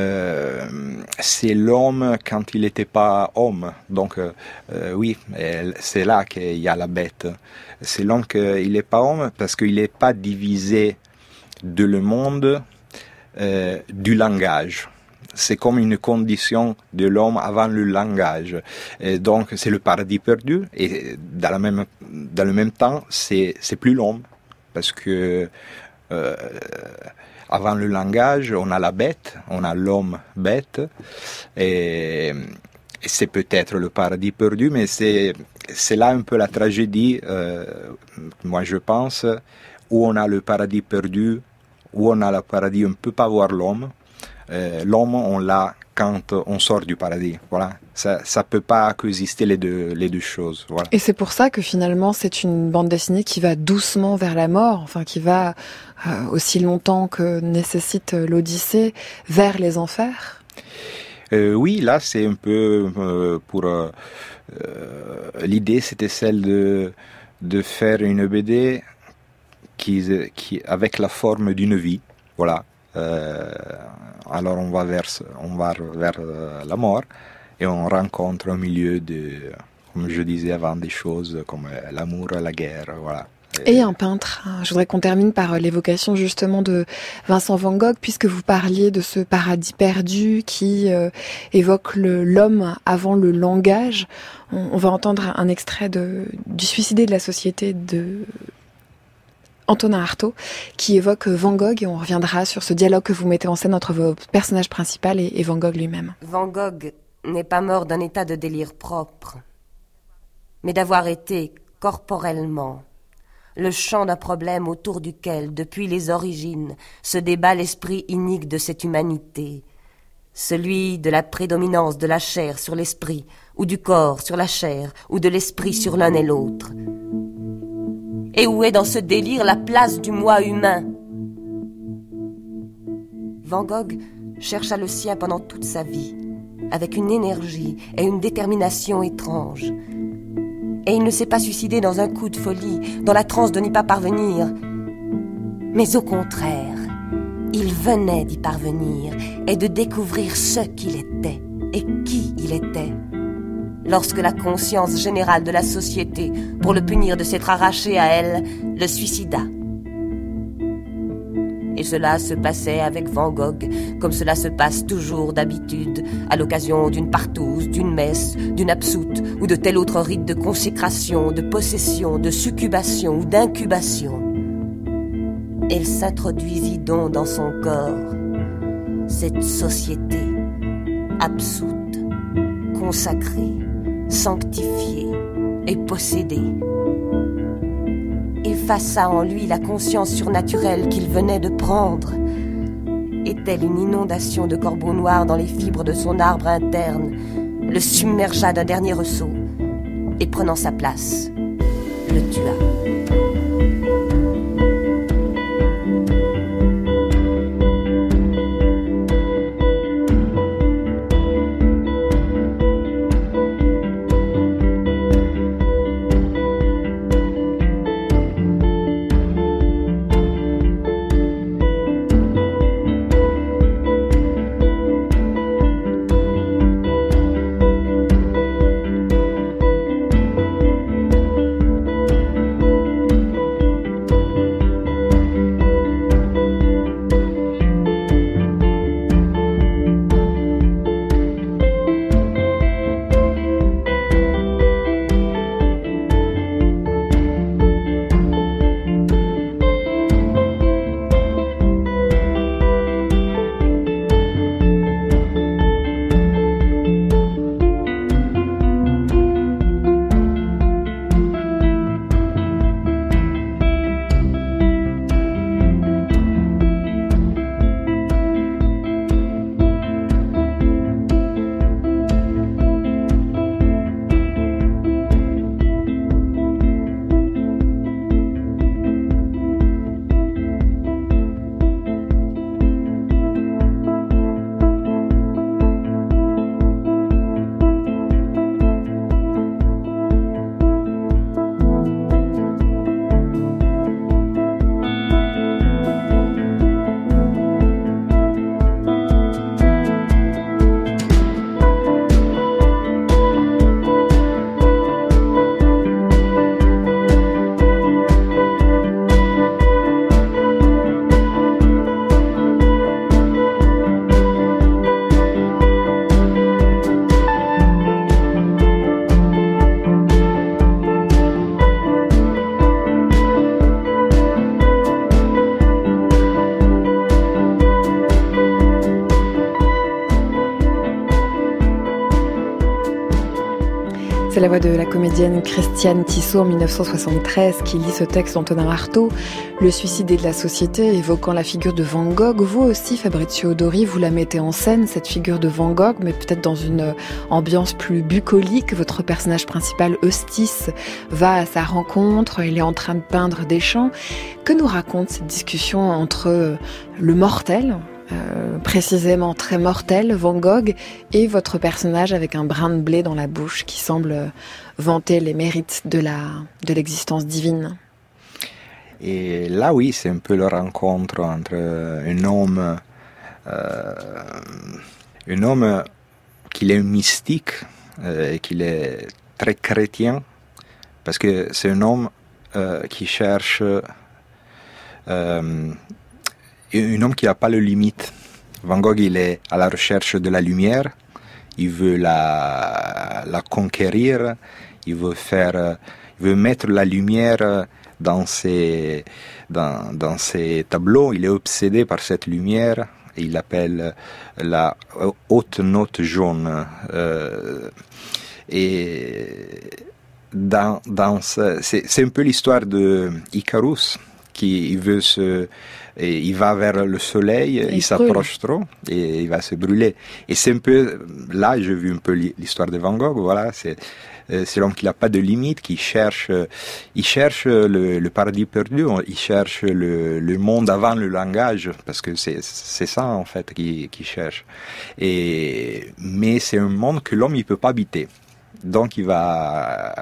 l'homme quand il n'était pas homme. Donc oui, c'est là qu'il y a la bête. C'est l'homme qu'il n'est pas homme parce qu'il n'est pas divisé de le monde du langage. C'est comme une condition de l'homme avant le langage. Et donc, c'est le paradis perdu. Et dans le même temps, c'est plus l'homme. Parce que avant le langage, on a la bête, on a l'homme bête. Et c'est peut-être le paradis perdu, mais c'est là un peu la tragédie, moi je pense, où on a le paradis perdu, où on a le paradis, on ne peut pas voir l'homme. L'homme, on l'a quand on sort du paradis. Voilà, ça peut pas coexister les deux choses. Voilà. Et c'est pour ça que finalement, c'est une bande dessinée qui va doucement vers la mort, enfin qui va aussi longtemps que nécessite l'Odyssée vers les enfers. Oui, là, c'est un peu pour l'idée, c'était celle de faire une BD qui avec la forme d'une vie. Voilà. Alors on va vers la mort et on rencontre au milieu comme je disais avant, des choses comme l'amour, la guerre, voilà. Et un peintre. Je voudrais qu'on termine par l'évocation justement de Vincent Van Gogh, puisque vous parliez de ce paradis perdu qui évoque l'homme avant le langage. On va entendre un extrait du Suicidé de la société de Antonin Artaud, qui évoque Van Gogh, et on reviendra sur ce dialogue que vous mettez en scène entre vos personnages principaux et Van Gogh lui-même. Van Gogh n'est pas mort d'un état de délire propre, mais d'avoir été, corporellement, le champ d'un problème autour duquel, depuis les origines, se débat l'esprit inique de cette humanité, celui de la prédominance de la chair sur l'esprit, ou du corps sur la chair, ou de l'esprit sur l'un et l'autre. Et où est dans ce délire la place du moi humain ? Van Gogh chercha le sien pendant toute sa vie, avec une énergie et une détermination étranges. Et il ne s'est pas suicidé dans un coup de folie, dans la transe de n'y pas parvenir. Mais au contraire, il venait d'y parvenir et de découvrir ce qu'il était et qui il était. Lorsque la conscience générale de la société, pour le punir de s'être arraché à elle, le suicida. Et cela se passait avec Van Gogh, comme cela se passe toujours d'habitude, à l'occasion d'une partouze, d'une messe, d'une absoute, ou de tel autre rite de consécration, de possession, de succubation ou d'incubation. Elle s'introduisit donc dans son corps, cette société, absoute, consacrée, sanctifiée et possédée. Effaça en lui la conscience surnaturelle qu'il venait de prendre et telle une inondation de corbeaux noirs dans les fibres de son arbre interne, le submergea d'un dernier ressaut et prenant sa place, le tua. C'est la voix de la comédienne Christiane Tissot en 1973 qui lit ce texte d'Antonin Artaud, Le suicidé de la société, évoquant la figure de Van Gogh. Vous aussi, Fabrizio Dori, vous la mettez en scène, cette figure de Van Gogh, mais peut-être dans une ambiance plus bucolique. Votre personnage principal, Eustace, va à sa rencontre, il est en train de peindre des champs. Que nous raconte cette discussion entre le mortel, précisément très mortel, Van Gogh, et votre personnage avec un brin de blé dans la bouche qui semble vanter les mérites de l'existence divine? Et là, oui, c'est un peu la rencontre entre un homme qu'il est mystique, qu'il est très chrétien, parce que c'est un homme qui cherche un homme qui n'a pas de limite. Van Gogh, il est à la recherche de la lumière, il veut la conquérir, il veut mettre la lumière dans ses tableaux, il est obsédé par cette lumière, il l'appelle la haute note jaune. C'est un peu l'histoire de Icarus, qui il va vers le soleil, il s'approche trop et il va se brûler. Et c'est un peu, là j'ai vu un peu l'histoire de Van Gogh, voilà, c'est l'homme qui n'a pas de limite, il cherche le paradis perdu, il cherche le monde avant le langage, parce que c'est ça en fait qu'il cherche. Mais c'est un monde que l'homme il peut pas habiter, donc il va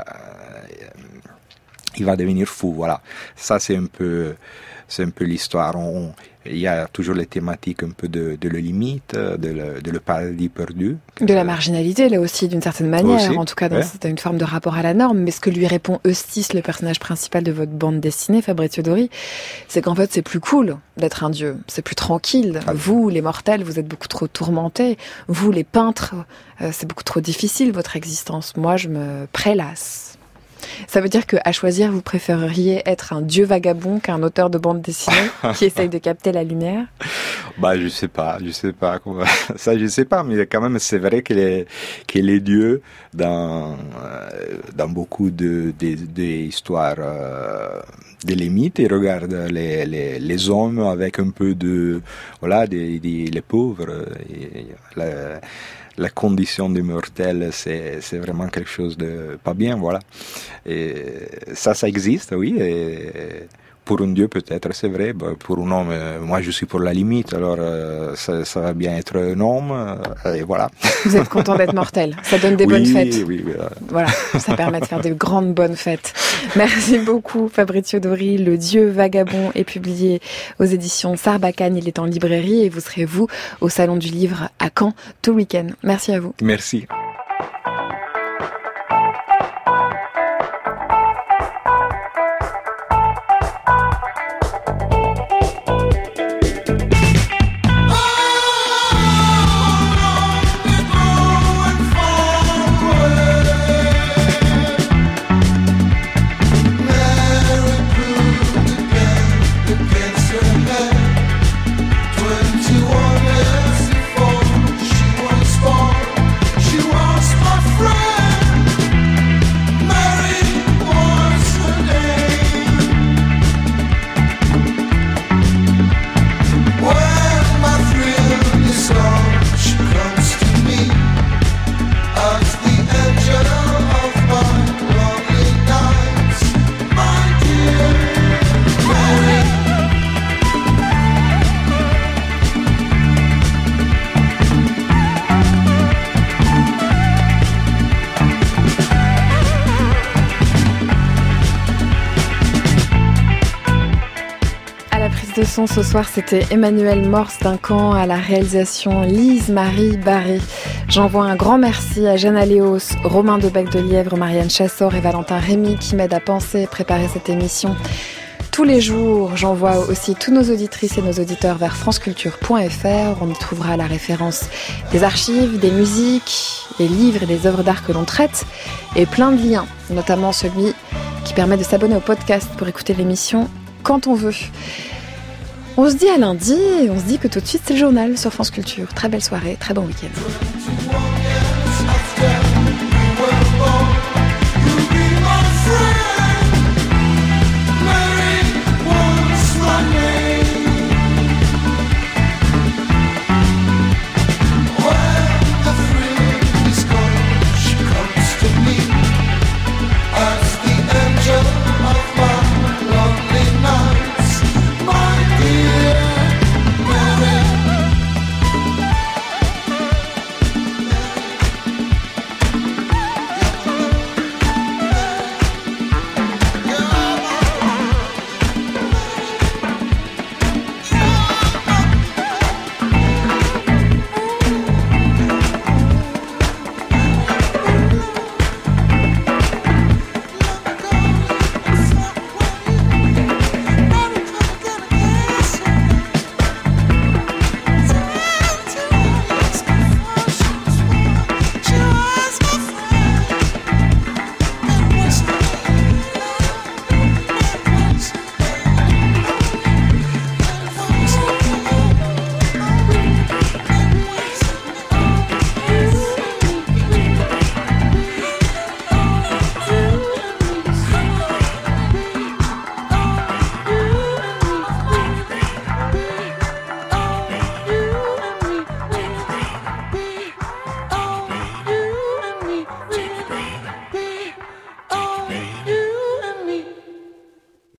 devenir fou, voilà. Ça c'est un peu l'histoire. Il y a toujours les thématiques un peu de la limite, de le paradis perdu. De la marginalité, là aussi, d'une certaine manière. Aussi, en tout cas, c'est une forme de rapport à la norme. Mais ce que lui répond Eustace, le personnage principal de votre bande dessinée, Fabrizio Dori, c'est qu'en fait, c'est plus cool d'être un dieu. C'est plus tranquille. Vous, les mortels, vous êtes beaucoup trop tourmentés. Vous, les peintres, c'est beaucoup trop difficile, votre existence. Moi, je me prélasse. Ça veut dire qu'à choisir, vous préféreriez être un dieu vagabond qu'un auteur de bande dessinée qui essaye de capter la lumière? Je sais pas. Ça, je sais pas, mais quand même, c'est vrai que les dieux, dans beaucoup des histoires, des limites, ils regardent les hommes avec un peu de, les pauvres, et la condition des mortels, c'est vraiment quelque chose de pas bien, voilà. Et ça existe, oui. Et pour un dieu, peut-être, c'est vrai. Pour un homme, moi, je suis pour la limite. Alors, ça va bien être un homme. Et voilà. Vous êtes content d'être mortel. Ça donne des bonnes fêtes. Oui. Voilà, ça permet de faire des grandes bonnes fêtes. Merci beaucoup, Fabrizio Dori. Le Dieu vagabond est publié aux éditions Sarbacane. Il est en librairie et vous serez, vous, au Salon du Livre à Caen tout le week-end. Merci à vous. Merci. Ce soir, c'était Emmanuel Morse Duncan, à la réalisation Lise-Marie Barré. J'envoie un grand merci à Jeanne Aléos, Romain Debec de Lièvre, Marianne Chassor et Valentin Rémy qui m'aident à penser et préparer cette émission. Tous les jours, j'envoie aussi tous nos auditrices et nos auditeurs vers franceculture.fr. On y trouvera la référence des archives, des musiques, des livres et des œuvres d'art que l'on traite et plein de liens, notamment celui qui permet de s'abonner au podcast pour écouter l'émission quand on veut. On se dit à lundi et on se dit que tout de suite c'est le journal sur France Culture. Très belle soirée, très bon week-end.